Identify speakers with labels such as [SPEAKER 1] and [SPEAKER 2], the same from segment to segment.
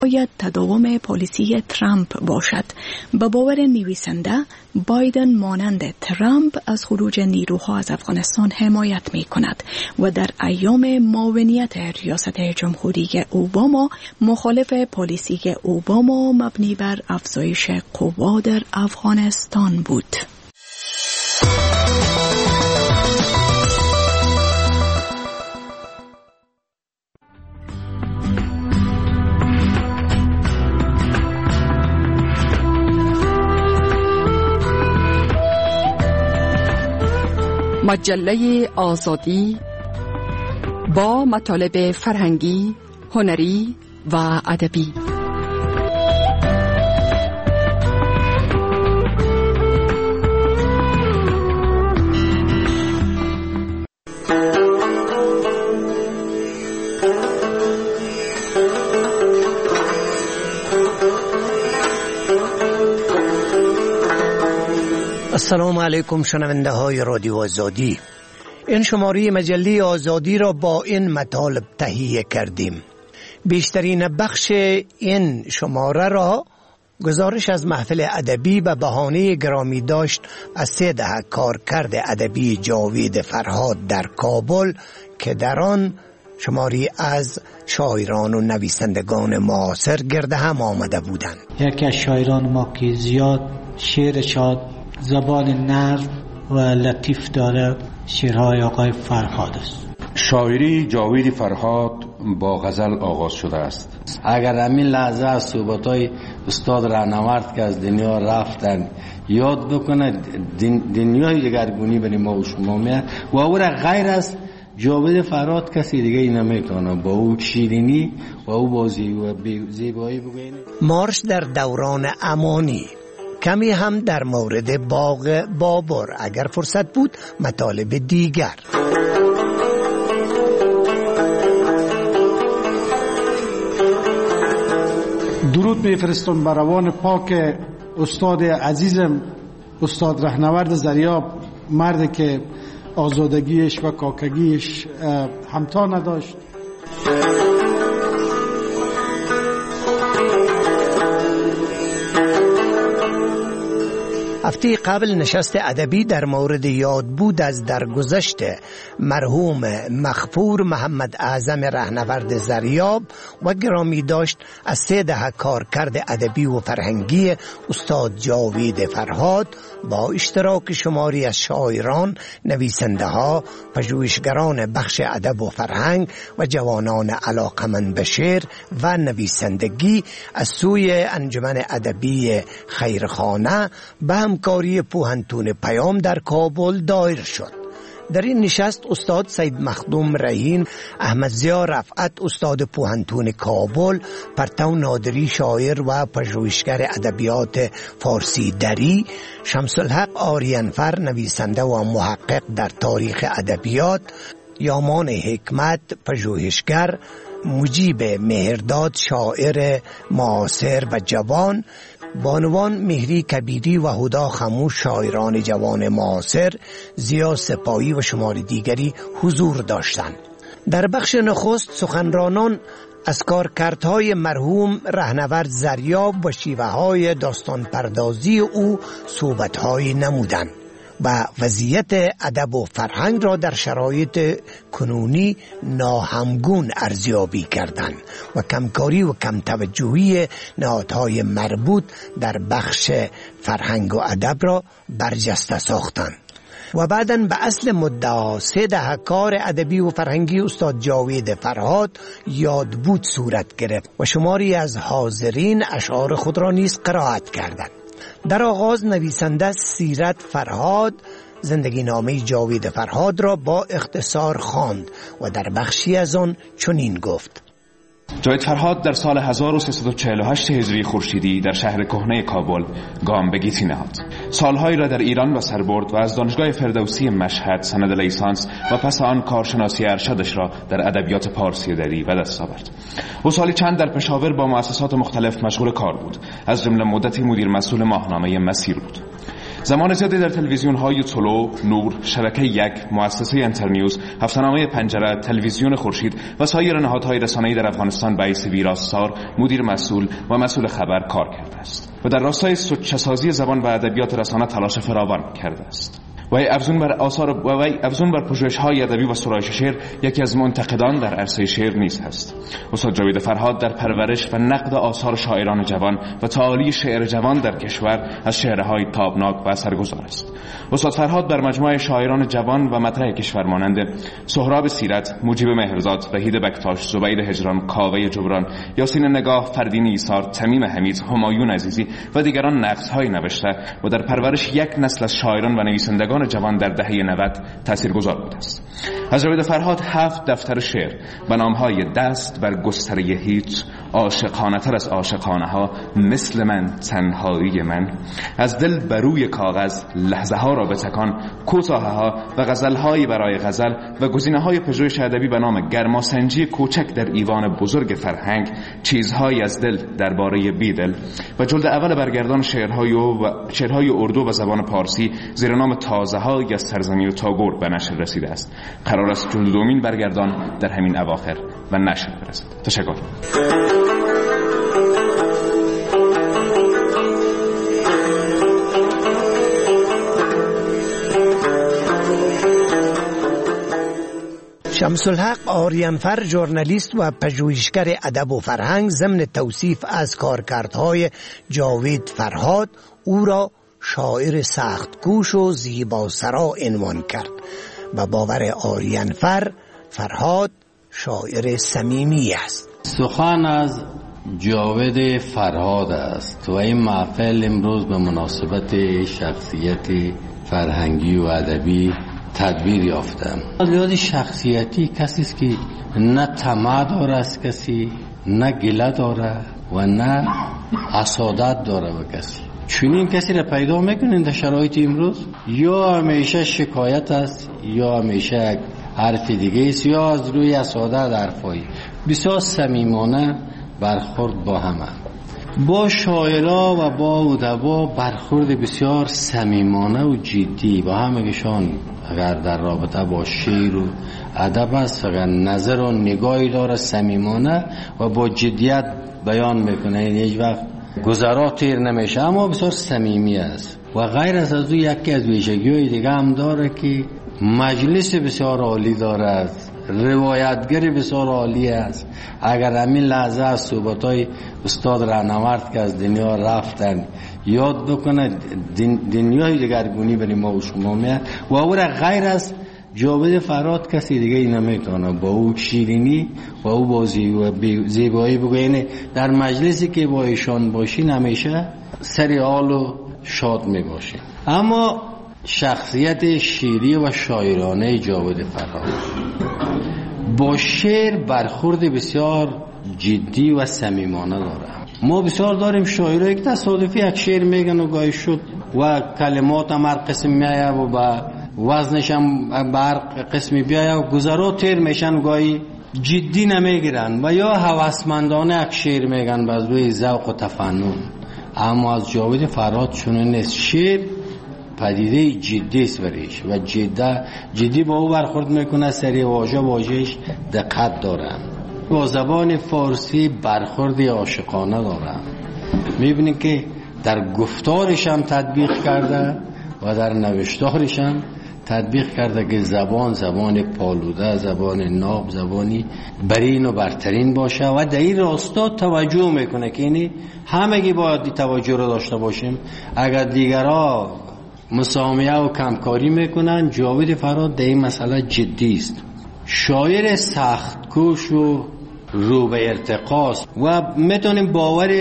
[SPEAKER 1] باید تداوم پالیسی ترامپ باشد. به باور نویسنده، بایدن مانند ترامپ از خروج نیروها از افغانستان حمایت می کند و در ایام معاونیت ریاست جمهوری اوباما مخالف پالیسی اوباما مبنی بر افزایش قوا در افغانستان بود.
[SPEAKER 2] مجله آزادی با مطالب فرهنگی، هنری و ادبی.
[SPEAKER 3] السلام علیکم شنونده های رادیو آزادی. این شماره مجله آزادی را با این مطالب تهیه کردیم. بیشترین بخش این شماره را گزارش از محفل ادبی به بهانه گرامی داشت از 3 دهه کارکرد ادبی جاوید فرهاد در کابل که در آن شماری از شاعران و نویسندگان معاصر گرد هم آمده بودند.
[SPEAKER 4] یکی از شاعران ما که زیاد شعر شاد زبان نرم و لطیف داره شعرهای آقای فرهاد است.
[SPEAKER 5] شاعری جاوید فرهاد با غزل آغاز شده است.
[SPEAKER 6] اگر همین لحظه از صحبت‌های استاد راهنورد که از دنیا رفتن یاد بکنه، دنیای دگرگونی برای ما و شما میاد و او را غیر از جاوید فرهاد کسی دیگه نمیتونه با او شیرینی و او بازی و زیبایی بگوینه.
[SPEAKER 3] مارش در دوران امانی، کمی هم در مورد باغ بابر، اگر فرصت بود مطالب دیگر.
[SPEAKER 7] درود میفرستم بر روان پاک استاد عزیزم، استاد راهنورد زریاب، مردی که آزادگیش و کاکگیش همتا نداشت.
[SPEAKER 3] هفته قبل نشست ادبی در مورد یاد بود از درگذشت مرحوم مغفور محمد اعظم راهنورد زریاب و گرامی داشت از 3 دهه کارکرد ادبی و فرهنگی استاد جاوید فرهاد با اشتراک شماری از شاعران، نویسنده ها، پژوهشگران بخش ادب و فرهنگ و جوانان علاقمند به شعر و نویسندگی از سوی انجمن ادبی خیرخانه به همکاری پوهنتون پیام در کابل دایر شد. در این نشست استاد سید مخدوم رحیم، احمد ضیا رفعت استاد پوهنتون کابل، پرتو نادری شاعر و پژوهشگر ادبیات فارسی دری، شمس الحق آریانفر نویسنده و محقق در تاریخ ادبیات، یامان حکمت پژوهشگر، مجیب مهرداد شاعر معاصر و جوان، بانوان مهری کبیری و هدا خموش شاعران جوان معاصر، ضیا سپاهی و شمار دیگری حضور داشتند. در بخش نخست سخنرانان از کارکردهای مرحوم راهنورد زریاب و شیوه‌های داستان پردازی او صحبت‌هایی نمودند و وضعیت ادب و فرهنگ را در شرایط کنونی ناهمگون ارزیابی کردند و کمکاری و کم توجهی نهادهای مربوط در بخش فرهنگ و ادب را برجسته ساختند. و بعداً به اصل مدعا 3 دهه کار ادبی و فرهنگی استاد جاوید فرهاد یاد بود صورت گرفت و شماری از حاضرین اشعار خود را نیز قرائت کردند. در آغاز نویسنده سیرت فرهاد زندگی نامه جاوید فرهاد را با اختصار خواند و در بخشی از آن چنین گفت:
[SPEAKER 5] جاوید فرهاد در سال 1348 هجری خورشیدی در شهر کهنه کابل گام به گیتی نهاد. سالهایی را در ایران به سر برد و از دانشگاه فردوسی مشهد سند لیسانس و پس آن کارشناسی ارشدش را در ادبیات پارسی دری به دست آورد. او سالی چند در پشاور با مؤسسات مختلف مشغول کار بود، از جمله مدتی مدیر مسئول ماهنامه مسیر بود. زمان زیادی در تلویزیون های طلوع، نور، شبکه یک، مؤسسه انترنیوز، هفته‌نامه پنجره، تلویزیون خورشید و سایر نهادهای رسانه‌ای در افغانستان به حیث ویراستار، مدیر مسئول و مسئول خبر کار کرده است و در راستای سودجسازی زبان و ادبیات رسانه تلاش فراوان کرده است. وی افزون بر پژوهش‌های ادبی و سرایش شعر یکی از منتقدان در عرصه شعر نیز هست. استاد جاوید فرهاد در پرورش و نقد آثار شاعران جوان و تعالی شعر جوان در کشور از چهره‌های تابناک و اثرگذار است. استاد فرهاد بر مجموعه شاعران جوان و مطرح کشور مانند سهراب سیرت، مجیب مهرزاد، وحید بکتاش، زبیر هجران، کاوه جبران، یاسین نگاه، فردین ایثار، تمیم حمید، همایون عزیزی و دیگران نقدهایی نوشته و در پرورش یک نسل از شاعران و نویسندگان جوان در دهه 90 تاثیرگذار بوده است. از جاوید فرهاد 7 دفتر شعر به نام‌های دست بر گستره هیچ، عاشقانه تر از عاشقانه ها، مثل من، تنهایی من، از دل بروی کاغذ، لحظه ها را بتکان، کوتاه ها و غزل‌های برای غزل و گزینه‌های پژوهش ادبی به نام گرماسنجی کوچک در ایوان بزرگ فرهنگ، چیزهایی از دل درباره بیدل و جلد اول برگردان شعرهای اردو و زبان پارسی زیر نام تازه‌های از سرزمین تاگور به نشر رسیده است. قرار است جلد دومین برگردان در همین اواخر و نشر برسد. تشکر.
[SPEAKER 3] شمس الحق آریانفر ژورنالیست و پژوهشگر ادب و فرهنگ ضمن توصیف از کارکردهای جاوید فرهاد او را شاعر سخت‌کوش و زیباسرا عنوان کرد. و باور آریانفر فرهاد شاعر صمیمی است.
[SPEAKER 6] سخن از جاوید فرهاد است و این محفل امروز به مناسبت شخصیت فرهنگی و ادبی تدبیر یافتم. یاد شخصیتی کسی است که نه طمع داره از کسی، نه گله داره و نه حسادت داره به کسی. چنین کسی را پیدا میکنین در شرایط امروز؟ یا همیشه شکایت است، یا همیشه حرف دیگه است، یا از روی حسادت حرفایی. بسیار صمیمانه برخورد با همه، با شاعرها و با ادبا برخورد بسیار صمیمانه و جدی با همگیشان. اگر در رابطه با شعر و ادب است، اگر نظر و نگاهی داره صمیمانه و با جدیت بیان میکنه، هیچ وقت گذرا تیر نمیشه، اما بسیار صمیمی است. و غیر از او یکی از ویژگی‌های دیگه هم داره که مجلس بسیار عالی داره، روایتگر بسیار عالی است. اگر همین لحظه از صحبت‌های استاد راهنورد که از دنیا رفتن یاد بکنه، دنیای دگرگونی برای ما و شما میاد. و او را غیر از جاوید فرهاد کسی دیگه ای نمیتونه با او شیرینی و او با زیبایی بگوینه. در مجلسی که با ایشان باشین همیشه سری حال و شاد میباشین. اما شخصیت شیری و شاعرانه جاوید فرهاد با شعر برخورد بسیار جدی و صمیمانه داره. ما بسیار داریم شاعرایی که تصادفی یک شعر میگن و گاهی شد و کلمات هم هر قسم میایه و با وزنش هم به هر قسمی بیایه و گذرا تیر میشن و گاهی جدی نمیگیرن و یا هوسمندانه یک شعر میگن باز روی ذوق و تفنن. اما از جاوید فرهاد چون نیست، شعر پدیده جدی است بریش و جدی با او برخورد میکنه، سری واژهش دقت داره، با زبان فارسی برخورد عاشقانه داره. میبینید که در گفتارش هم تطبیق کرده و در نوشتارش هم تطبیق کرده که زبان پالوده، زبان ناب، زبانی برین و برترین باشه و در این راستا توجه میکنه که اینی همگی باید توجه رو داشته باشیم. اگر دیگرها مسامحه و کمکاری میکنن، جاوید فرهاد در این مسئله جدی است. شاعر سخت‌کوش و رو به ارتقاست و میتونیم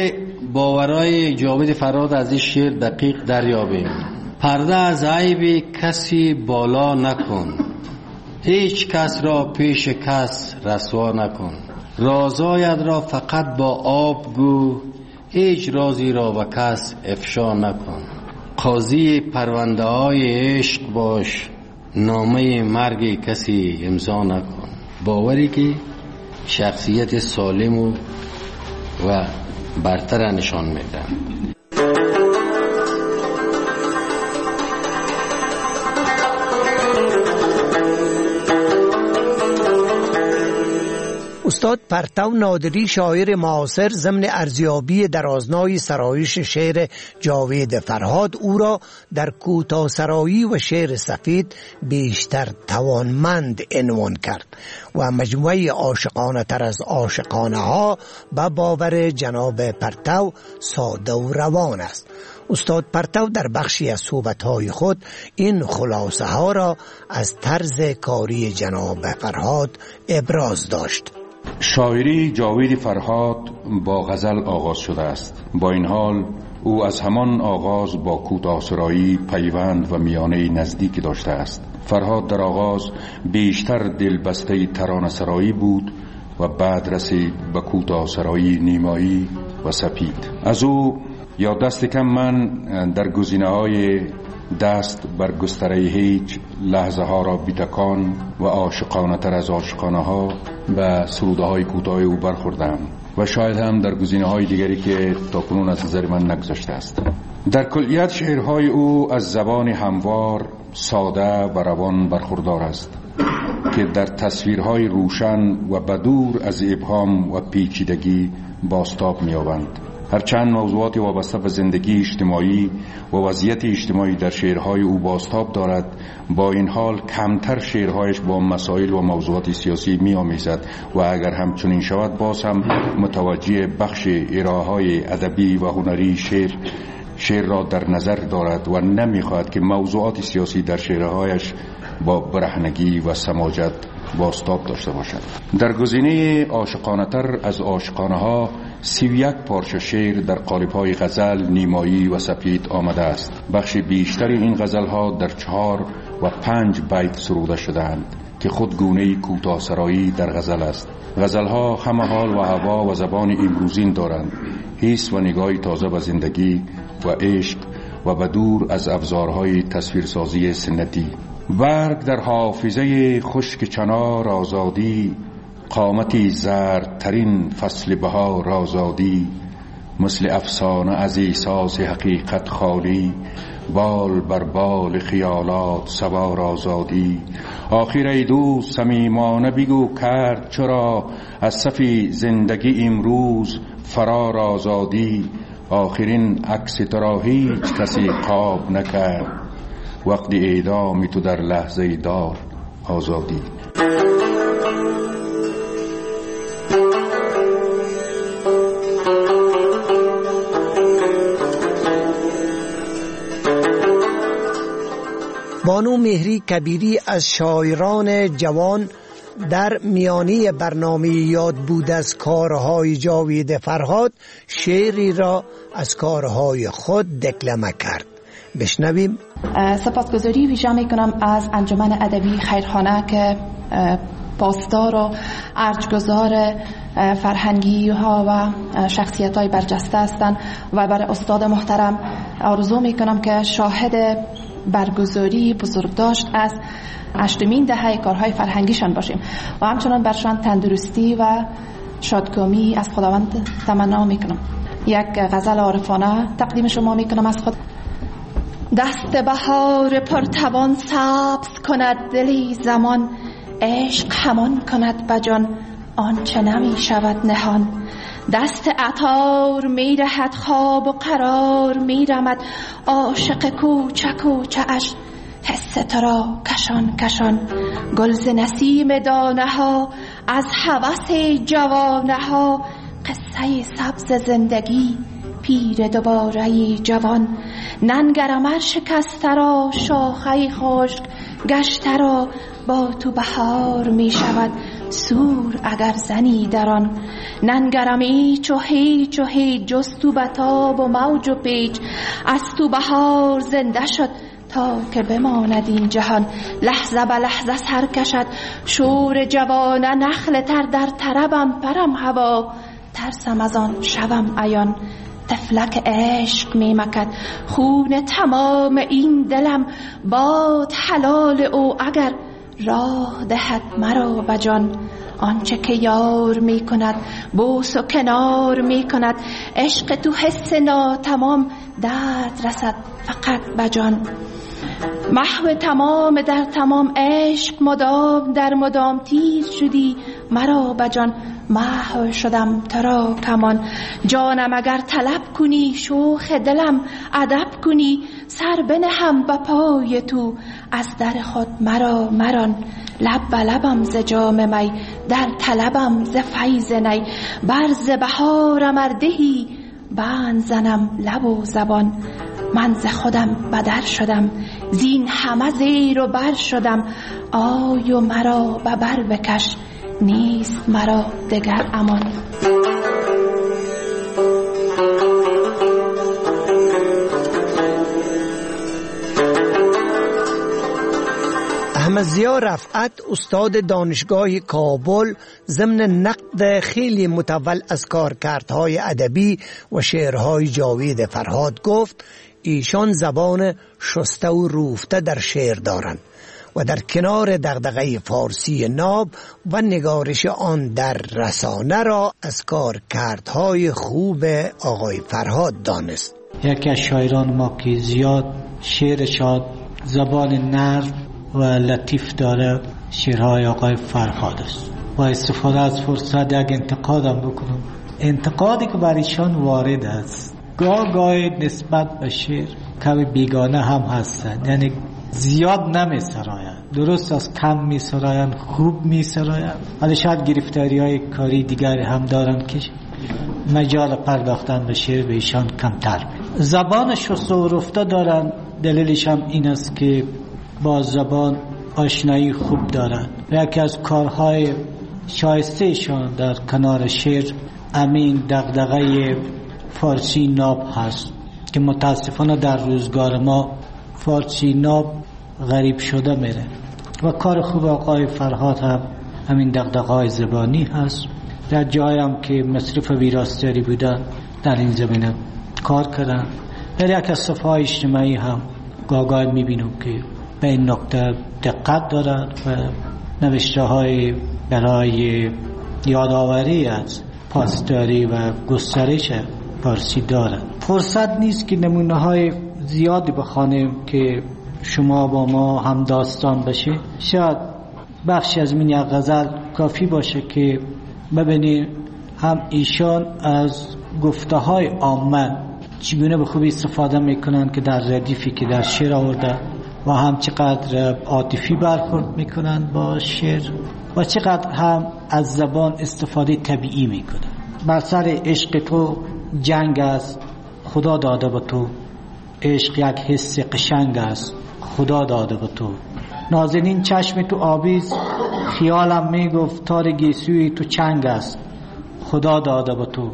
[SPEAKER 6] باورای جاوید فرهاد از این شعر دقیق دریابیم. پرده از عیب کسی بالا نکن، هیچ کس را پیش کس رسوا نکن، رازایت را فقط با آب گو، هیچ رازی را به کس افشا نکن، قاضی پرونده های عشق باش، نامه مرگ کسی امضا نکن. باوری که شخصیت سالم و برتر نشان میده.
[SPEAKER 3] استاد پرتو نادری شاعر معاصر ضمن ارزیابی درازنای سرایش شعر جاوید فرهاد او را در کوتاه‌سرایی و شعر سفید بیشتر توانمند عنوان کرد و مجموعه عاشقانه تر از عاشقانه ها به باور جناب پرتو ساده و روان است. استاد پرتو در بخشی از صحبت‌های خود این خلاصه ها را از طرز کاری جناب فرهاد ابراز داشت.
[SPEAKER 8] شاعری جاوید فرهاد با غزل آغاز شده است. با این حال او از همان آغاز با کوتاه‌سرایی پیوند و میانه نزدیک داشته است. فرهاد در آغاز بیشتر دلبسته ترانه‌سرایی بود و بعد رسید به کوتاه‌سرایی نیمایی و سپید. از او یا دست کم من در گزینه‌های دست بر گستره هیچ، لحظه ها را بیتکان و عاشقانه تر از عاشقانه ها و سروده های کوتاه او برخوردم و شاید هم در گزینه های دیگری که تاکنون از نظر من نگذشته است. در کلیت شعرهای او از زبان هموار، ساده و روان برخوردار است که در تصویرهای روشن و بدور از ابهام و پیچیدگی بازتاب می‌یابند. هرچند موضوعات وابسته به زندگی اجتماعی و وضعیت اجتماعی در شعرهای او بازتاب دارد، با این حال کمتر شعرهایش با مسائل و موضوعات سیاسی می‌آمیزد و اگر همچنین شود باز هم متوجه بخش ارائه‌های ادبی و هنری شعر را در نظر دارد و نمی‌خواهد که موضوعات سیاسی در شعرهایش با برهنگی و سماجت بازتاب داشته باشد. در گزینه عاشقانه‌تر از عاشقانه‌ها 31 پارچه شعر در قالب‌های غزل، نیمایی و سپید آمده است. بخش بیشتر این غزل‌ها در 4 و 5 بیت سروده شده‌اند که خود گونه کوتاه‌سرایی در غزل است. غزل‌ها همه حال و هوا و زبان امروزین دارند، حس و نگاهی تازه به زندگی و عشق و بدور از ابزارهای تصویرسازی سنتی. برگ در حافظه خشک چنار آزادی، قامتی زردترین فصل بهار آزادی، مثل افسانه از احساس حقیقت خالی، بال بر بال خیالات سوار آزادی. آخر ای دوست صمیمانه بگو کرد چرا، از صف زندگی امروز فرار آزادی. آخرین عکس تو را هیچ کسی خواب نکرد، وقتی اعدام تو در لحظه دار آزادی.
[SPEAKER 3] بانو مهری کبیری از شاعران جوان در میانی برنامه یاد بود از کارهای جاوید فرهاد شعری را از کارهای خود دکلمه کرد. بشنویم.
[SPEAKER 9] سپاسگزاری ویژه میکنم از انجمن ادبی خیرخانه که پاسدار و ارجگزار فرهنگی ها و شخصیت های برجسته هستند و برای استاد محترم آرزو میکنم که شاهد برگزاری بزرگداشت از 8مین دهه کارهای فرهنگیشان باشیم و همچنان برشان تندرستی و شادکامی از خداوند تمنا میکنم. یک غزل عارفانه تقدیم شما میکنم از خود. دست بهار پرتوان سبز کند دلی زمان، عشق همان کند بجان آنچه نمی شود نهان. دست عطار می دهد خواب و قرار می رمد، عاشق کوچک و چه‌اش حس تو را کشان کشان. گلز نسیم دانه ها از هوس جوانه ها، قصه سبز زندگی پیر دوباره جوان. ننگرمر شکسته را شاخه خشک گشته را، با تو بهار می شود سور اگر زنی در آن. ننگرم ایچ و هیچ و هیچ جز تو بتاب و موج و پیچ، از تو بهار زنده شد تا که بماند این جهان. لحظه به لحظه سر کشد شور جوانه، نخل تر در طربم پرم هوا، ترسم از آن شوم عیان. طفلک عشق می مکد خون تمام این دلم، باد حلال او اگر راه دهد مرا بجان. آنچه که یار می کند بوس و کنار می کند، عشق تو حس ناتمام درد رسد فقط بجان. محو تمام در تمام عشق مدام در مدام تیر شدی مرا بجان. محو شدم ترا کمان. جانم اگر طلب کنی شوخ دلم ادب کنی. سر بنهم به پای تو از در خود مرا مران. لب به لبم ز جام می در طلبم ز فیض نی. برز بهارم اردهی بند زنم لب و زبان. من ز خودم بدر شدم زین همه زیر و بر شدم. آی و مرا به بر بکش نیست مرا دگر امان.
[SPEAKER 3] احمد ضیا رفعت استاد دانشگاه کابل ضمن نقد خیلی متول از کارکردهای ادبی و شعرهای جاوید فرهاد گفت ایشان زبان شسته و روفته در شعر دارند و در کنار دغدغه فارسی ناب و نگارش آن در رسانه را از کارکردهای خوب آقای فرهاد دانست.
[SPEAKER 4] یکی از شاعران ما که زیاد شعر شاد زبان نرم و لطیف داره شعرهای آقای فرهاد است و استفاده از فرصت یک انتقادم بکنم. انتقادی که بر ایشان وارد است گاه نسبت به شعر کمی بیگانه هم هستند، یعنی زیاد نمی سراین، درست از کم می سراین، خوب می سراین، ولی شاید گرفتاری های کاری دیگری هم دارن که مجال پرداختن به شعر به ایشان کمتر می. زبان شسته و رفته دارن، دلیلش هم این است که با زبان آشنایی خوب دارن. یکی از کارهای شایسته ایشان در کنار شعر امین دغدغه فارسی ناب هست که متاسفانه در روزگار ما فارسی ناب غریب شده میره و کار خوب آقای فرهاد هم همین دغدغه‌های زبانی هست. در جایی هم که مصرف ویراستاری بودن در این زمینه کار کردن. در یک از صفحه‌های اجتماعی هم گاهی میبینم که به این نکته دقت دارد و نوشته های برای یادآوری از پاسداری و گسترش فارسی دارد. فرصت نیست که نمونه های زیادی بخوانیم که شما با ما هم داستان بشه. شاید بخشی از من یک غزل کافی باشه که ببینید هم ایشان از گفته های عامه چگونه به خوبی استفاده میکنن که در ردیفی که در شعر آورده و هم چقدر عاطفی برخورد میکنن با شعر و چقدر هم از زبان استفاده طبیعی میکنن. بر سر عشق تو جنگ است خدا داده به تو، عشق یک حس قشنگ است خدا داده به تو. نازنین چشم تو آبیز خیالم میگفت تار گیسوی تو چنگ است خدا داده به تو.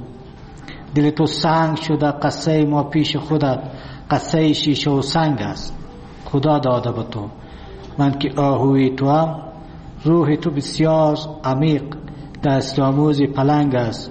[SPEAKER 4] دل تو سنگ شده قصه ما پیش خودت قصه شیشه و سنگ است خدا داده به تو. من که آهوی تو هم روح تو بسیار عمیق دست آموز پلنگ است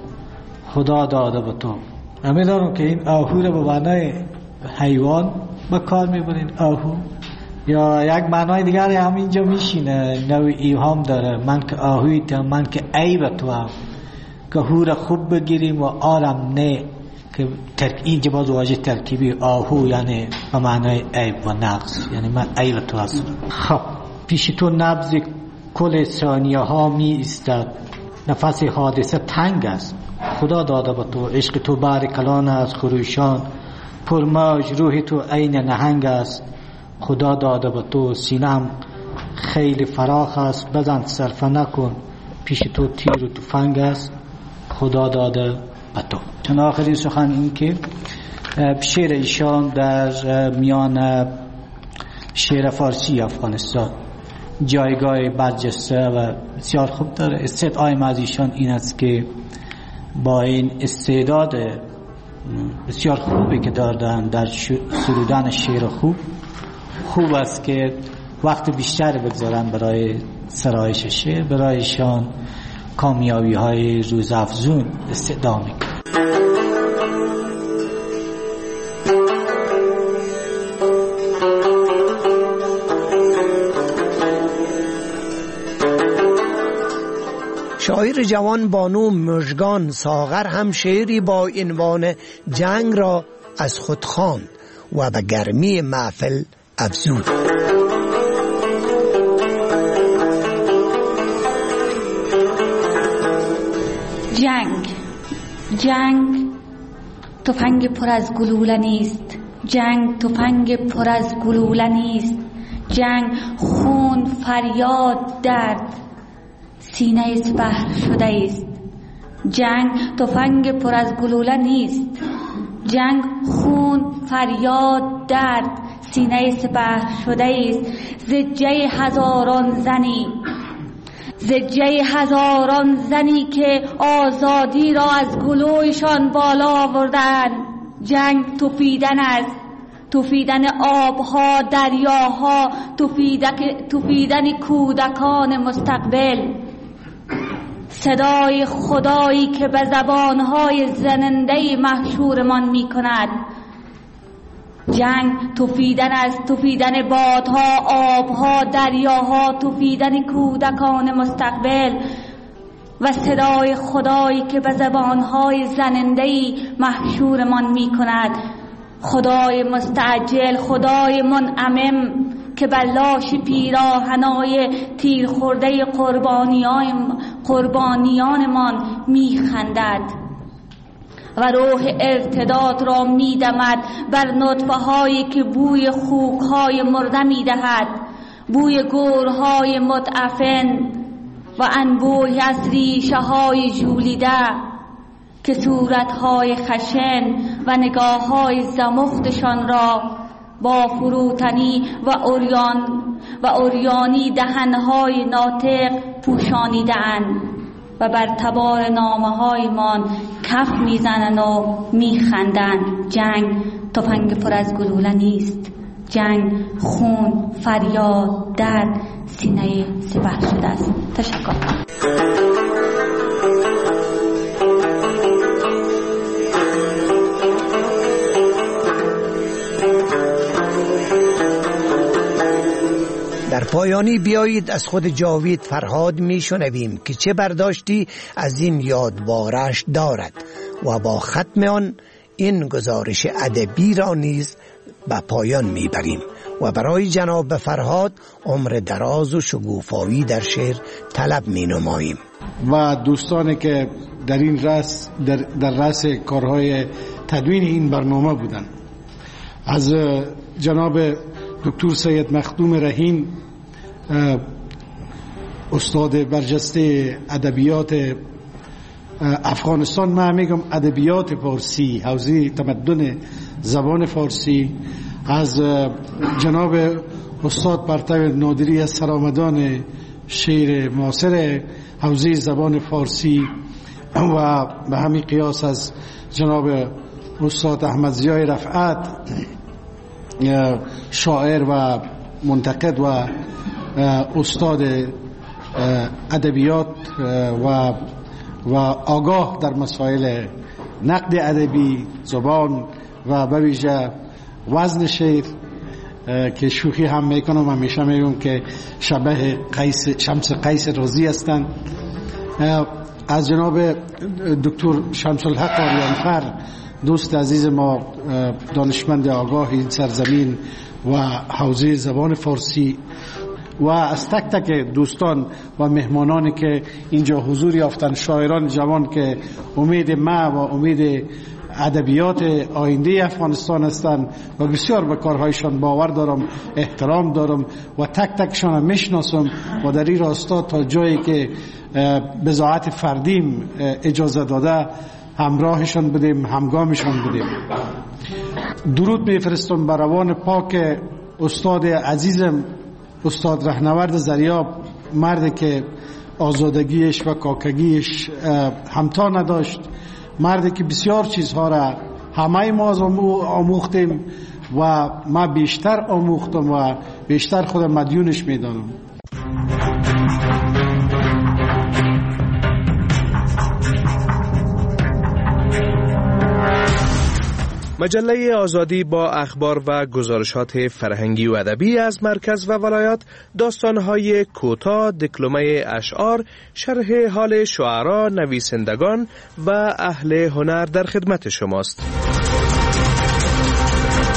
[SPEAKER 4] خدا داده به تو. امیدوارم که این آهو رو به معنای حیوان به کار میبرین آهو یا یک معنای دیگر هم اینجا میشینه نوع ایهام داره. من که آهوی تو هم من که عیب تو هم که هو را خوب بگیریم و آرم نه که اینجا باز واژه ترکیبی آهو یعنی به معنای عیب و نقص، یعنی من عیب تو هستم. خب پیش تو نبض کل ثانیه ها می ایستد نفس حادثه تنگ است خدا داده به تو. عشق تو بار کلان است خروشان پرموج روح تو عین نهنگ است خدا داده به تو. سینم خیلی فراخ است بزن صرفه نکن پیش تو تیر و تفنگ است خدا داده به تو. چون آخرین سخن این که شعر ایشان در میان شعر فارسی افغانستان جایگاه برجسته و بسیار خوب داره. استدعای از ایشان این است که با این استعداد بسیار خوبی که دارن در سرودن شعر خوب است که وقت بیشتر بگذارن برای سرایش شعر. برایشان کامیابی های روزافزون استعدا میکنن.
[SPEAKER 3] شاعر جوان بانو مژگان ساغر هم شعری با عنوان جنگ را از خود خواند و به گرمی محفل افزود.
[SPEAKER 10] جنگ تفنگ پر از گلوله نیست، جنگ تفنگ پر از گلوله نیست، جنگ خون فریاد درد سینه سپهر شده است. جنگ تفنگ پر از گلوله نیست، جنگ خون فریاد درد سینه سپهر شده است. زجه هزاران زنی که آزادی را از گلویشان بالا آوردند. جنگ توفیدن است، توفیدن آبها، دریاها، توفیدن کودکان مستقبل. صدای خدایی که به زبانهای زننده محشورمان می کند. جنگ توفیدن است، توفیدن بادها، آبها، دریاها، توفیدن کودکان مستقبل و صدای خدایی که به زبانهای زننده محشورمان می کند. خدای مستعجل، خدای منعمم که بر لاش پیراهنای تیر خورده قربانیانمان میخندد و روح ارتداد را میدمد بر نطفه هایی که بوی خوک های مرده میدهد، بوی گورهای متعفن و انبوه از ریشه های ژولیده که صورتهای خشن و نگاه های زمختشان را با فروتنی و اوریانی دهنهای ناطق پوشانیده‌اند و بر تبار نامه‌های من کف میزنند و میخندند. جنگ تفنگ پر از گلوله نیست، جنگ خون فریاد درد سینه سپهر شده است. تشکر.
[SPEAKER 3] در پایانی بیایید از خود جاوید فرهاد میشنویم که چه برداشتی از این یادوارش دارد و با ختم آن این گزارش ادبی را نیز به پایان میبریم و برای جناب فرهاد عمر دراز و شگوفایی در شعر طلب مینماییم.
[SPEAKER 7] و دوستانی که در این در رأس کارهای تدوین این برنامه بودند، از جناب دکتر سید مخدوم رهین استاد برجسته ادبیات افغانستان، من میگم ادبیات فارسی، حوزه تمدن زبان فارسی، از جناب استاد پرتو نادری از سرآمدان شعر معاصر حوزه زبان فارسی و به همین قیاس از جناب استاد احمد ضیای رفعت شاعر و منتقد و استاد ادبیات و آگاه در مسائل نقد ادبی، زبان و به ویژه وزن شعر که شوخی هم میکنم، همیشه میگم که شبه شمس قیس رازی هستند. از جناب دکتر شمس الحق آریانفر دوست عزیز ما، دانشمند آگاه این سرزمین و حوزه زبان فارسی، و از تک تک دوستان و مهمانانی که اینجا حضور یافتن، شاعران جوان که امید ما و امید ادبیات آینده افغانستان هستند و بسیار به کارهایشان باور دارم، احترام دارم و تک تکشان میشناسم و در این راستا تا جایی که بضاعت فردیم اجازه داده همراهشان بودیم، همگامشان بودیم. درود میفرستم بر روان پاک استاد عزیزم، استاد رهنورد زریاب، مردی که آزادگیش و کاکگیش همتا نداشت، مردی که بسیار چیزها را همه ما از آموختیم و ما بیشتر آموختم و بیشتر خودم مدیونش میدانم.
[SPEAKER 11] مجله آزادی با اخبار و گزارشات فرهنگی و ادبی از مرکز و ولایات، داستان‌های کوتاه، دکلمه اشعار، شرح حال شعرا، نویسندگان و اهل هنر در خدمت شماست.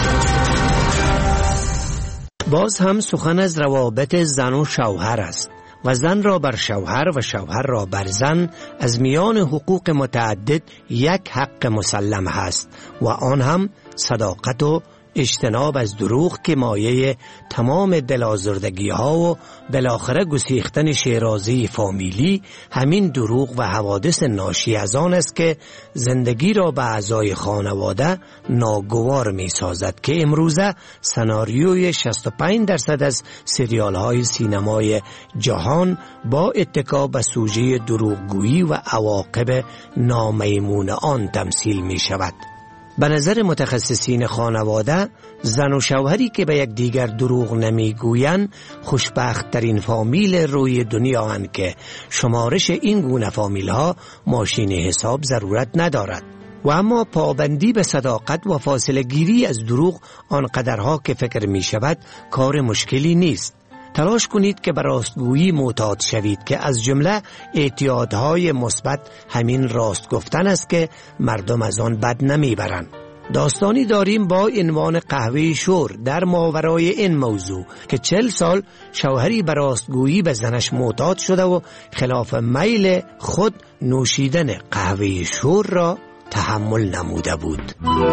[SPEAKER 3] باز هم سخن از روابط زن و شوهر است و زن را بر شوهر و شوهر را بر زن از میان حقوق متعدد یک حق مسلم هست و آن هم صداقت و اجتناب از دروغ که مایه تمام دلازردگی ها و بالاخره گسیختن شیرازی فامیلی همین دروغ و حوادث ناشی از آن است که زندگی را به اعضای خانواده ناگوار می سازد که امروزه سناریوی 65% از سریال های سینمای جهان با اتکا به سوژه دروغگویی و عواقب نامیمون آن تمثیل می شود. به نظر متخصصین خانواده، زن و شوهری که به یک دیگر دروغ نمیگویند خوشبخت ترین فامیل روی دنیا هستند که شمارش این گونه فامیل ها ماشین حساب ضرورت ندارد. و اما پابندی به صداقت و فاصله گیری از دروغ آنقدرها که فکر می شود کار مشکلی نیست. تلاش کنید که به راستگویی معتاد شوید که از جمله اعتیادهای مثبت همین راست گفتن است که مردم از آن بد نمیبرند. داستانی داریم با عنوان قهوه شور در ماورای این موضوع که 40 سال شوهری به راستگویی به زنش معتاد شده و خلاف میل خود نوشیدن قهوه شور را تحمل نموده بود.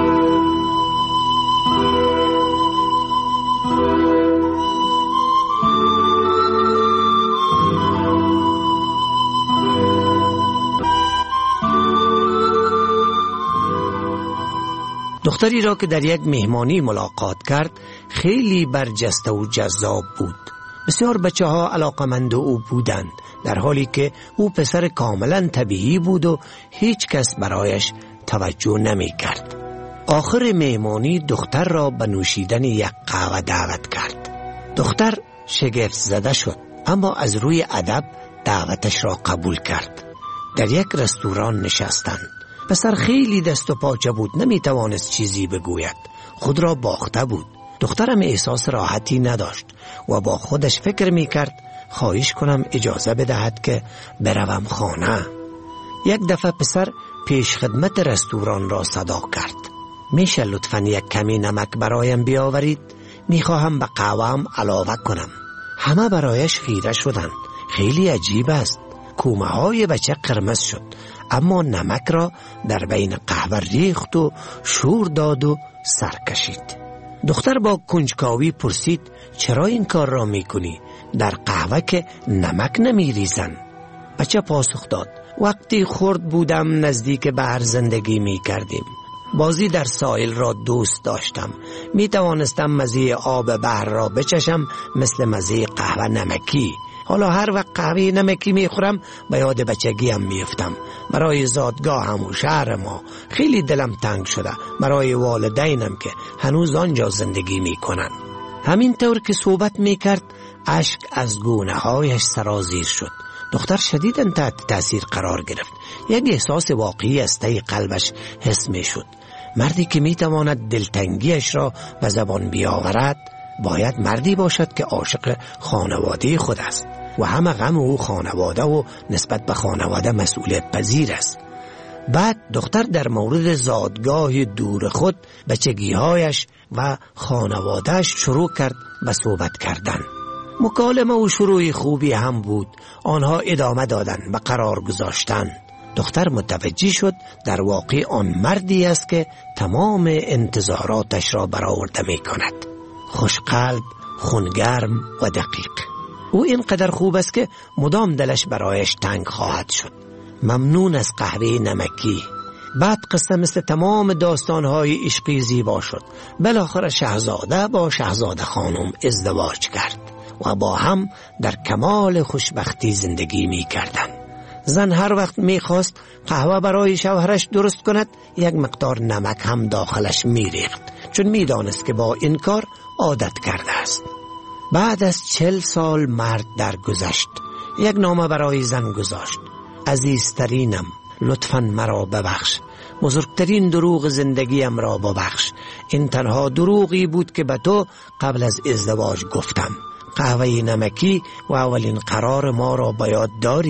[SPEAKER 3] دختری را که در یک مهمانی ملاقات کرد خیلی برجسته و جذاب بود. بسیار بچه ها علاقمند او بودند، در حالی که او پسر کاملا طبیعی بود و هیچ کس برایش توجه نمی کرد. آخر مهمانی دختر را به نوشیدن یک قهوه دعوت کرد. دختر شگفت زده شد، اما از روی ادب دعوتش را قبول کرد. در یک رستوران نشستند. پسر خیلی دست و پاچه بود، نمی توانست چیزی بگوید، خود را باخته بود. دخترم احساس راحتی نداشت و با خودش فکر می کرد خواهش کنم اجازه بدهد که بروم خانه. یک دفعه پسر پیش خدمت رستوران را صدا کرد. میشه لطفاً یک کمی نمک برایم بیاورید؟ میخواهم به قهوه‌ام علاوه کنم. همه برایش خیره شدند. خیلی عجیب است. کومه های بچه قرمز شد، اما نمک را در بین قهوه ریخت و شور داد و سر کشید. دختر با کنجکاوی پرسید چرا این کار را میکنی؟ در قهوه که نمک نمیریزن. بچه پاسخ داد وقتی خرد بودم نزدیک بحر زندگی میکردیم. بازی در ساحل را دوست داشتم. می توانستم مزه آب بحر را بچشم مثل مزه قهوه نمکی. حالا هر وقت قهوه نمکی میخورم به یاد بچگیم میفتم. برای زادگاهم و شهر ما خیلی دلم تنگ شده، برای والدینم که هنوز آنجا زندگی میکنن. همین طور که صحبت میکرد اشک از گونه هایش سرازیر شد. دختر شدیداً تحت تاثیر قرار گرفت. یک احساس واقعی از ته قلبش حس میشد. مردی که میتواند دلتنگیش را به زبان بیاورد باید مردی باشد که عاشق خانواده خود است و همه غم او خانواده و نسبت به خانواده مسئولیت پذیر است. بعد دختر در مورد زادگاه دور خود، بچگیهایش و خانوادهش شروع کرد به صحبت کردن. مکالمه و شروع خوبی هم بود. آنها ادامه دادن و قرار گذاشتن. دختر متوجه شد در واقع آن مردی است که تمام انتظاراتش را برآورده می کند. خوشقلب، خونگرم و دقیق. او اینقدر خوب است که مدام دلش برایش تنگ خواهد شد. ممنون از قهوه نمکی. بعد قصه مثل تمام داستانهای عشقی زیبا شد. بالاخره شاهزاده با شاهزاده خانم ازدواج کرد و با هم در کمال خوشبختی زندگی می کردند. زن هر وقت می خواست قهوه برای شوهرش درست کند یک مقدار نمک هم داخلش می ریخت، چون می دانست که با این کار عادت کرده است. بعد از 40 سال مرد درگذشت. یک نامه برای زن گذاشت. عزیزترینم، لطفاً مرا ببخش. بزرگترین دروغ زندگیم را ببخش. این تنها دروغی بود که به تو قبل از ازدواج گفتم. قهوه نمکی و اولین قرار ما را به یاد داری؟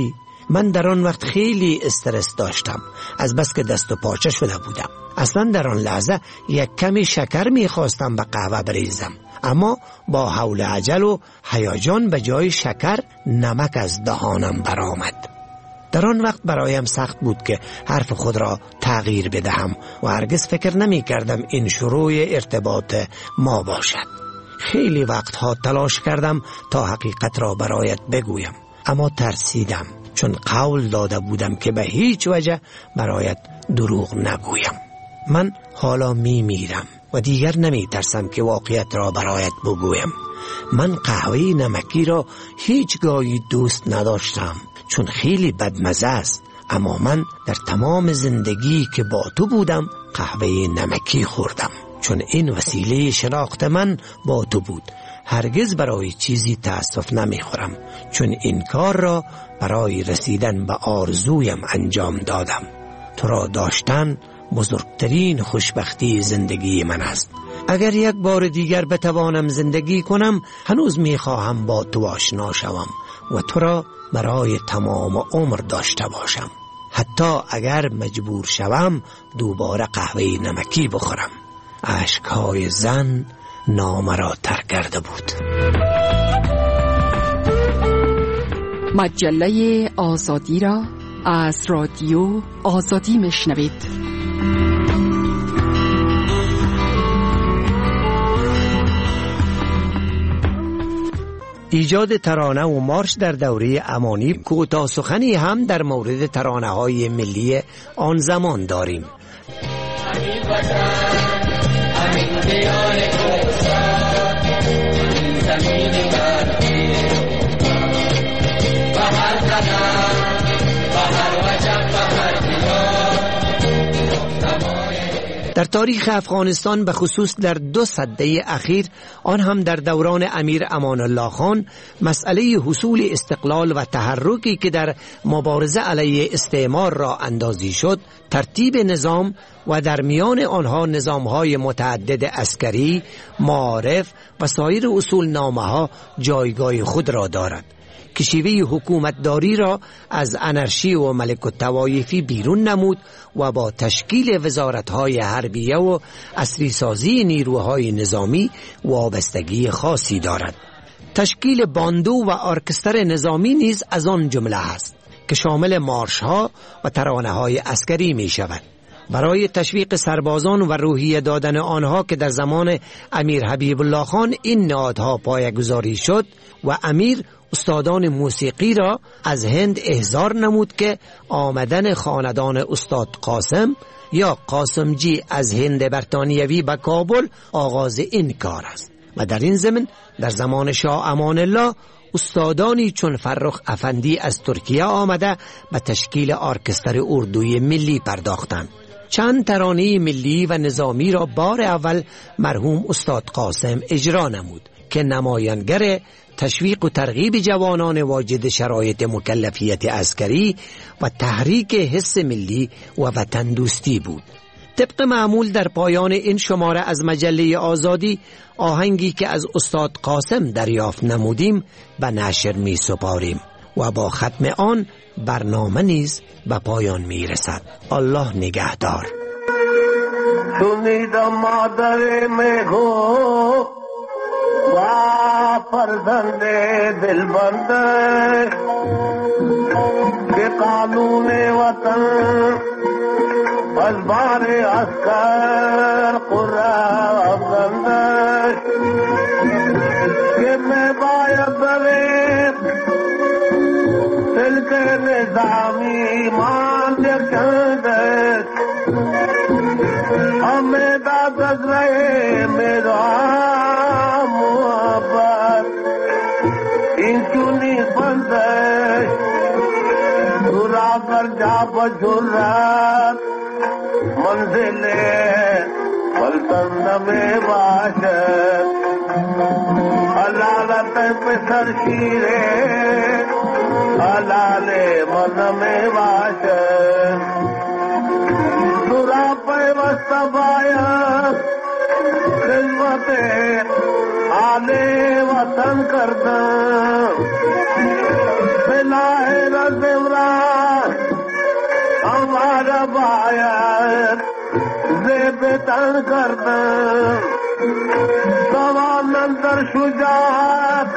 [SPEAKER 3] من در آن وقت خیلی استرس داشتم، از بس که دست و پاچه شده بودم. اصلا در آن لحظه یک کمی شکر میخواستم به قهوه بریزم، اما با حول عجل و هیجان به جای شکر نمک از دهانم برآمد. در آن وقت برایم سخت بود که حرف خود را تغییر بدهم و هرگز فکر نمی کردم این شروع ارتباط ما باشد. خیلی وقتها تلاش کردم تا حقیقت را برایت بگویم، اما ترسیدم، چون قول داده بودم که به هیچ وجه برایت دروغ نگویم. من حالا میرم و دیگر نمی ترسم که واقعیت را برایت بگویم. من قهوه نمکی را هیچگاهی دوست نداشتم، چون خیلی بدمزه است، اما من در تمام زندگی که با تو بودم قهوه نمکی خوردم، چون این وسیله شناخت من با تو بود. هرگز برای چیزی تأسف نمی خورم، چون این کار را برای رسیدن به آرزویم انجام دادم. تو را داشتن بزرگترین خوشبختی زندگی من است. اگر یک بار دیگر بتوانم زندگی کنم، هنوز میخواهم با تو آشنا شوم و تو را برای تمام عمر داشته باشم، حتی اگر مجبور شوم دوباره قهوه نمکی بخورم. اشکهای زن نامه را ترک کرده بود.
[SPEAKER 2] مجله آزادی را از رادیو آزادی میشنوید.
[SPEAKER 3] ایجاد ترانه و مارش در دوره امانی، کوتاه سخنی هم در مورد ترانه‌های ملی آن زمان داریم. در تاریخ افغانستان به خصوص در 2 سده اخیر، آن هم در دوران امیر امان الله خان، مسئله حصول استقلال و تحرکی که در مبارزه علیه استعمار را اندازی شد، ترتیب نظام و در میان آنها نظام‌های متعدد عسکری، معارف و سایر اصول نامه‌ها جایگاه خود را دارد که شیوه حکومتداری را از انارشی و ملک الطوایفی بیرون نمود و با تشکیل وزارت‌های حربیه و عصری سازی نیروهای نظامی وابستگی خاصی دارد. تشکیل باندو و ارکستر نظامی نیز از آن جمله است که شامل مارش‌ها و ترانه‌های عسکری می شود. برای تشویق سربازان و روحیه دادن آنها که در زمان امیر حبیب الله خان این نهادها پایه‌گذاری شد و امیر استادان موسیقی را از هند احضار نمود که آمدن خاندان استاد قاسم یا قاسمجی از هند برطانیوی به کابل آغاز این کار است و در این ضمن در زمان شاه امان الله استادانی چون فرخ افندی از ترکیه آمده به تشکیل ارکستر اردوی ملی پرداختند. چند ترانه ملی و نظامی را بار اول مرحوم استاد قاسم اجرا نمود که نمایانگر تشویق و ترغیب جوانان واجد شرایط مکلفیت عسکری و تحریک حس ملی و وطن دوستی بود. طبق معمول در پایان این شماره از مجله آزادی، آهنگی که از استاد قاسم دریافت نمودیم به نشر می سپاریم و با ختم آن برنامه نیز به پایان می رسد. الله نگهدار.
[SPEAKER 12] شنیدم مادر میگو و فرزند دل بنده که قانون وطن از بار عسکر قرآن بنده که می باید بریم سلک نظامی مان کنده ہمیں داد رہے میرا محبت ان چونی بندش دورا کر جا بجھرات منزل پلتن میں باشد حلالت پہ سر شیرے حلال من میں باشد وستبایا خدمت آلے وطن کرنا بلائے رزمران ستم کردم توانم در شجاعت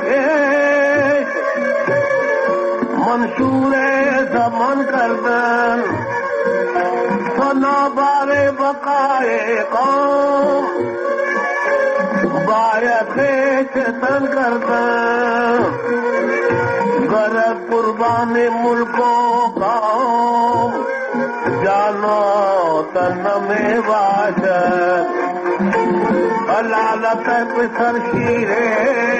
[SPEAKER 12] منشور زمان کردن فنابار بقای قوم باید خیشتن کردن گر قربان ملک و قوم جانو تن میں باشد حلالت پسر شیرے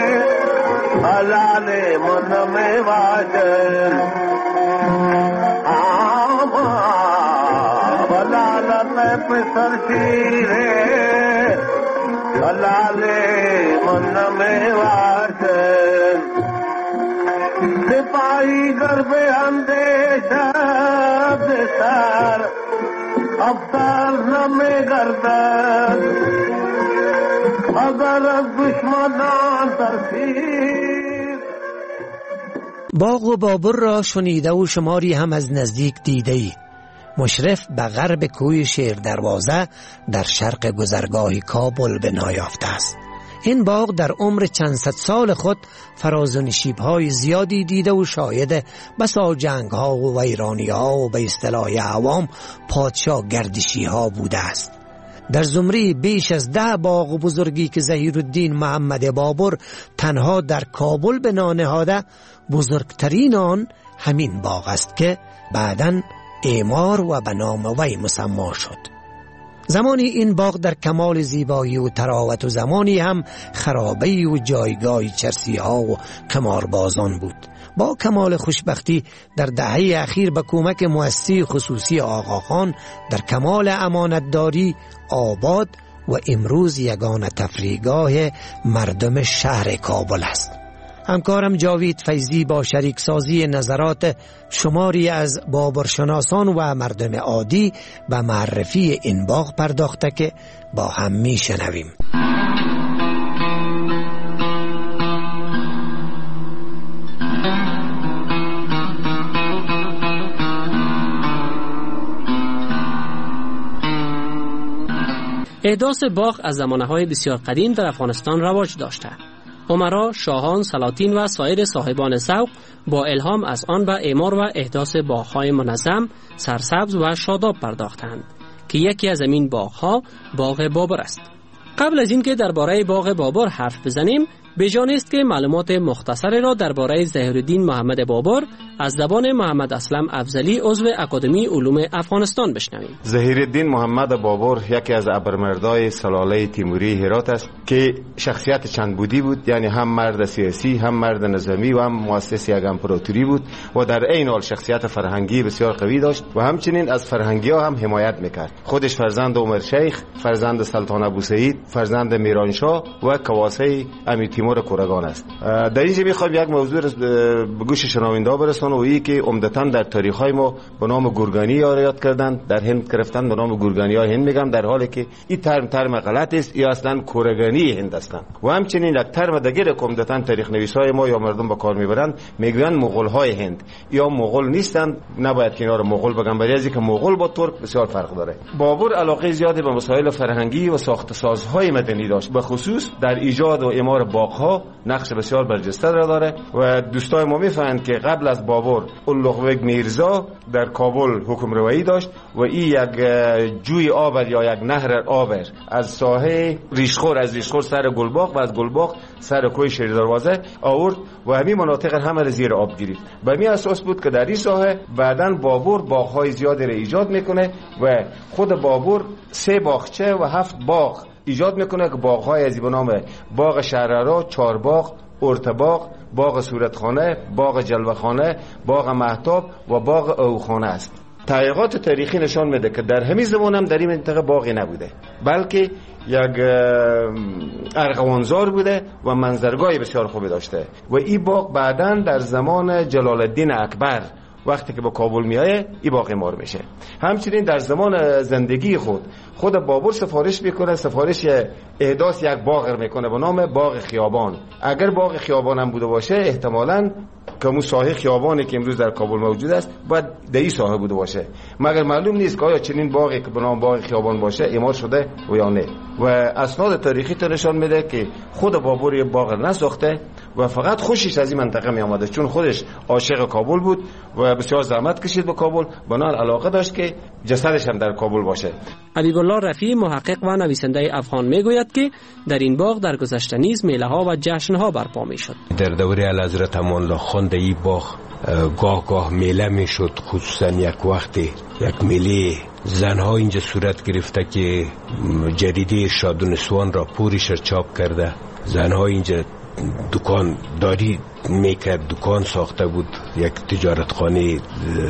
[SPEAKER 12] حلال من میں باشد حلالت پسر شیرے حلال من میں باشد سپاہی گر بے اندیشہ سر افطار نمے گردن اگر دشمنان ترسید.
[SPEAKER 3] باغ و بابر را شنیده و شماری هم از نزدیک دیده اید. مشرف به غرب کوی شیر دروازه در شرق گذرگاه کابل بنا یافته است. این باغ در عمر چند صد سال خود فراز و نشیب‌های زیادی دیده و شاهد بسا جنگ‌ها و ویرانی‌ها و به اصطلاح عوام پادشاه گردشی‌ها بوده است. در زمره بیش از 10 باغ بزرگی که ظهیرالدین محمد بابر تنها در کابل بنا نهاده، بزرگترین آن همین باغ است که بعداً اعمار و به نام وی مسمی شد. زمانی این باغ در کمال زیبایی و تراوت و زمانی هم خرابه و جایگاه چرسی ها و قماربازان بود. با کمال خوشبختی در دهه اخیر به کمک مؤسسه خصوصی آقاخان در کمال امانتداری آباد و امروز یگانه تفریحگاه مردم شهر کابل است. همکارم جاوید فیضی با شریک سازی نظرات شماری از بابرشناسان و مردم عادی به معرفی این باغ پرداخته که با هم می شنویم.
[SPEAKER 13] احداث باغ از زمانه‌های بسیار قدیم در افغانستان رواج داشته. امرا، شاهان، سلاطین و سایر صاحبان ذوق با الهام از آن به اعمار و احداث باغ‌های منظم، سرسبز و شاداب پرداختند که یکی از این باغ‌ها باغ بابر است. قبل از اینکه درباره باغ بابر حرف بزنیم، بجای است که معلومات مختصری را درباره ظهیرالدین محمد بابر از زبان محمد اسلم افضلی عضو اکادمی علوم افغانستان بشنویم.
[SPEAKER 14] ظهیرالدین محمد بابر یکی از ابرمردای سلاله تیموری هرات است که شخصیت چند بودی بود، یعنی هم مرد سیاسی، هم مرد نظامی و هم مؤسس یک امپراتوری بود و در عین حال شخصیت فرهنگی بسیار قوی داشت و همچنین از فرهنگی ها هم حمایت میکرد. خودش فرزند عمر شیخ، فرزند سلطان ابوسعید، فرزند میرانشاه و کواسه امیر تیمور کورگان است. در اینجا میخوایم یک موضوع به گوش شنونده برسانم و این که عمدتاً در تاریخ‌های ما به نام گورگانی یاد کردند، در هند گرفتن به نام گورگانی‌های هند میگم، در حالی که این ترم غلط است، یا اصلا کورگانی هند هستند. و همچنین یک ترم دیگه که عمدتاً تاریخ نویسای ما یا مردم به کار میبرند، میگویند مغول‌های هند یا مغول نیستند، نباید که اینا رو مغول بگن، برای اینکه مغول با ترک بسیار فرق داره. بابر علاقه زیادی به مسائل فرهنگی و ساخت سازهای مدنی داشت، به خصوص در ایجاد و اعمار باغ‌ها نقش بسیار برجسته داره و دوستای ما میفهمند که قبل از بابر اولوغبگ میرزا در کابل حکم روایی داشت و این یک جوی آبر یا یک نهر آبر از ساحه ریشخور، از ریشخور سر گلباغ و از گلباغ سر کوی شیر دروازه آورد و همین مناطق همه را زیر آب گرفت. به همین اساس بود که در این ساحه بعداً بابر باغ‌های زیادی را ایجاد میکنه و خود بابر 3 باغچه و 7 باغ ایجاد میکنه که باغ‌های از به نام باغ شهرارا، 4 باغ، ارتباغ، باغ صورتخانه، باغ جلوه‌خانه، باغ مهتاب و باغ اوخانه است. تحقیقات تاریخی نشان میده که در همین زمان هم در این منطقه باغی نبوده، بلکه یک ارغوانزار بوده و منظرگاه بسیار خوبی داشته و این باغ بعداً در زمان جلال الدین اکبر وقتی که به کابل میایه این باغ اعمار میشه. همچنین در زمان زندگی خود بابر سفارش میکنه، سفارش احداث یک باغ میکنه به نام باغ خیابان. اگر باغ خیابان هم بوده باشه احتمالاً که اون ساحه خیابانی که امروز در کابل موجود است باید در این ساحه بوده باشه، مگر معلوم نیست که آیا چنین باغی که به نام باغ خیابان باشه اعمار شده و یا نه. و اسناد تاریخی نشان میده که خود بابر باغ نساخته و فقط خوشش از این منطقه می آمده، چون خودش عاشق کابل بود و بسیار زحمت کشید به کابل، بنابر علاقه داشت که جسدش هم در کابل باشه.
[SPEAKER 13] حبیب الله رفیع محقق و نویسنده افغان میگوید که در این باغ در گذشته نیز میله ها و جشن ها برپا میشد.
[SPEAKER 15] در دوره اعلیحضرت امان الله خان در این باغ گاه میله میشد، خصوصا یک وقتی یک میله زنها اینجا صورت گرفته که جریده شادونسوان را پورش چاپ کرده. زنها اینجا دکان داری میکرد، دکان ساخته بود یک تجارتخانه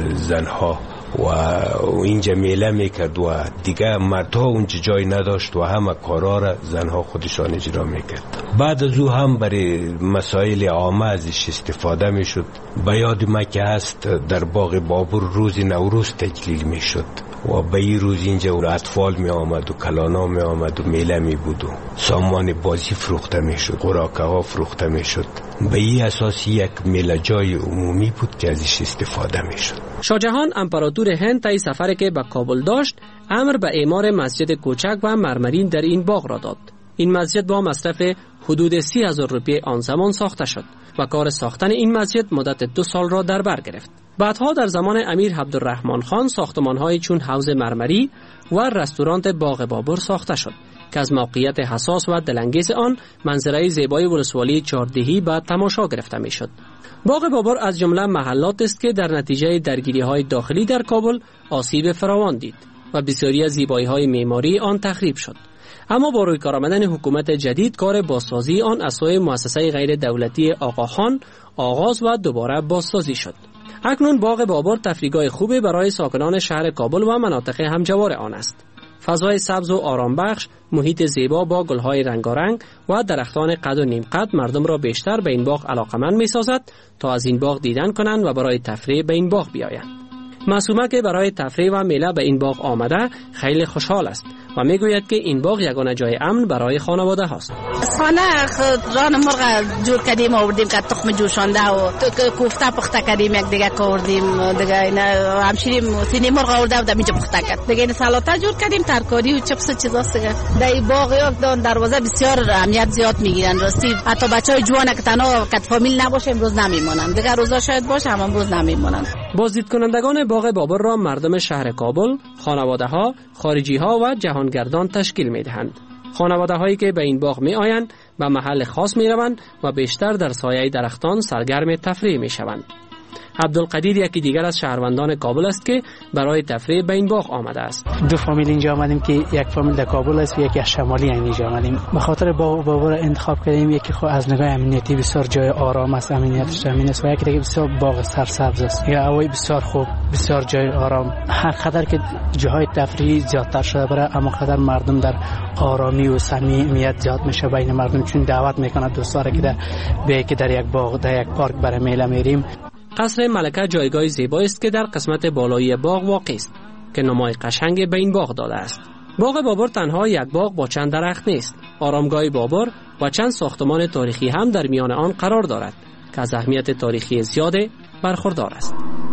[SPEAKER 15] زنها و اینجا میله میکرد و دیگه مردها اونجا جای نداشت و همه کارا را زنها خودشان اجرا میکرد. بعد از او هم برای مسائل عامه ازش استفاده میشد. به یاد ما که هست در باغ بابر روز نوروز تجلیل میشد و به این روز اینجا اطفال می آمد و کلانا می آمد و میله می بود و سامان بازی فروخته می شد، خوراکه ها فروخته می شد. به این اساس یک میله جای عمومی بود که ازش استفاده می شد.
[SPEAKER 13] شاه جهان امپراتور هند طی سفری که به کابل داشت امر به اعمار مسجد کوچک و مرمرین در این باغ را داد. این مسجد با مصرف حدود 30,000 روپیه آن زمان ساخته شد و کار ساختن این مسجد مدت 2 سال را در بر گرفت. بعدها در زمان امیر عبدالرحمن خان ساختمان‌های چون حوض مرمری و رستوران باغ بابر ساخته شد که از موقعیت حساس و دلانگیز آن منظره زیبای ولسوالی چهاردهی به تماشا گرفته میشد. باغ بابر از جمله محلات است که در نتیجه درگیری‌های داخلی در کابل آسیب فراوان دید و بسیاری از زیبایی‌های معماری آن تخریب شد. اما با روی کار آمدن حکومت جدید کار بازسازی آن از سوی مؤسسه غیر دولتی آقاخان آغاز و دوباره بازسازی شد. اکنون باغ بابر تفریحگاه خوبی برای ساکنان شهر کابل و مناطق همجوار آن است. فضای سبز و آرام بخش، محیط زیبا با گلهای رنگارنگ و درختان قد و نیم قد مردم را بیشتر به این باغ علاقمند می‌سازد تا از این باغ دیدن کنند و برای تفریح به این باغ بیایند. معصومه که برای تفریح و میله به این باغ آمده خیلی خوشحال است و میگوید که این باغ یگانه جای امن برای خانواده هاست.
[SPEAKER 16] خانه ران مرغ جور کردیم آوردیم که تخم جوشانده و کوفته پخته کردیم، یک دیگه آوردیم دیگه اینا همشیریم سینی مرغ آورده و اینجا پخته کرد دیگه، این سالاد جور کردیم، ترکاری و چپس چیزاست دیگه. در این باغ یک دروازه بسیار اهمیت زیاد میگیرن راستی، حتی بچهای جوان که تنها کت فامیل نباشه امروز نمیمونن دیگه، روزا شاید باشه هم امروز نمیمونن.
[SPEAKER 13] بازدید کنندگان باغ بابر را مردم شهر کابل، خانواده‌ها، خارجی‌ها و جهانگردان تشکیل می‌دهند. خانواده‌هایی که به این باغ می‌آیند به محل خاص می‌روند و بیشتر در سایه درختان سرگرم تفریح می‌شوند. عبدالقدیر یکی دیگر از شهروندان کابل است که برای تفریح به این باغ آمده است.
[SPEAKER 17] 2 فامیل اینجا آمدیم که یک فامیل در کابل است و یکی از شمالی اینجا آمدیم. به خاطر باغ بابر انتخاب کردیم، یکی خود از نگاه امنیتی بسیار جای آرام است، امنیتش امن است و یکی دیگه بسیار باغ سرسبز است. یا هوای بسیار خوب، بسیار جای آرام. هر قدر که جاهای تفریحی زیادتر شده برای اما قدر مردم در آرامی و صمیمیت زیاد میشه بین مردم، چون دعوت میکنه دوستا را که در یک باغ در یک پارک برای میله میریم.
[SPEAKER 13] قصر ملکه جایگاه زیبایی است که در قسمت بالایی باغ واقع است که نمای قشنگ به این باغ داده است. باغ بابر تنها یک باغ با چند درخت نیست. آرامگاه بابر و چند ساختمان تاریخی هم در میان آن قرار دارد که از اهمیت تاریخی زیاد برخوردار است.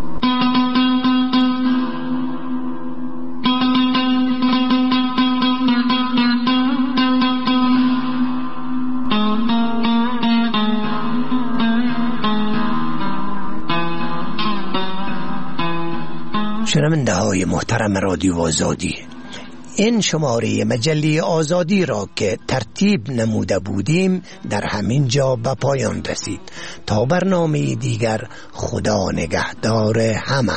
[SPEAKER 3] شنونده های محترم رادیو آزادی، این شماره مجله آزادی را که ترتیب نموده بودیم در همین جا به پایان رسید. تا برنامه دیگر خدا نگهدار همه.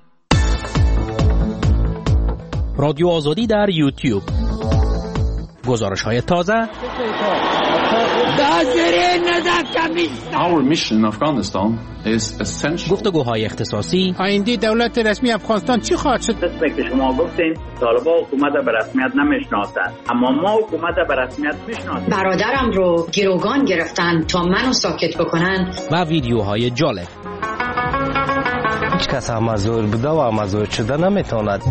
[SPEAKER 18] رادیو آزادی در یوتیوب، گزارش‌های تازه.
[SPEAKER 19] Our mission in Afghanistan is essential.
[SPEAKER 18] گفتگوهای اختصاصی.
[SPEAKER 20] آینده دولت رسمی افغانستان چی خواهد شد؟
[SPEAKER 21] که شما گفتین طالبان حکومت به رسمیت نمیشناسند، اما ما حکومت به رسمیت میشناسیم.
[SPEAKER 22] برادرم رو گروگان گرفتن تا منو ساکت بکنن.
[SPEAKER 18] و ویدیوهای جالب.
[SPEAKER 23] هیچ کس مزور بوده و مزور شده نمیتواند.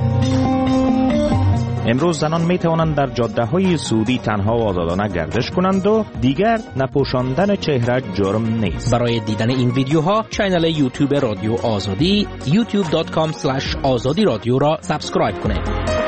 [SPEAKER 24] امروز زنان می توانند در جاده های سعودی تنها و آزادانه گردش کنند و دیگر نپوشاندن چهره جرم نیست.
[SPEAKER 18] برای دیدن این ویدیوها کانال یوتیوب رادیو آزادی youtube.com/azadi radio را سابسکرایب کنید.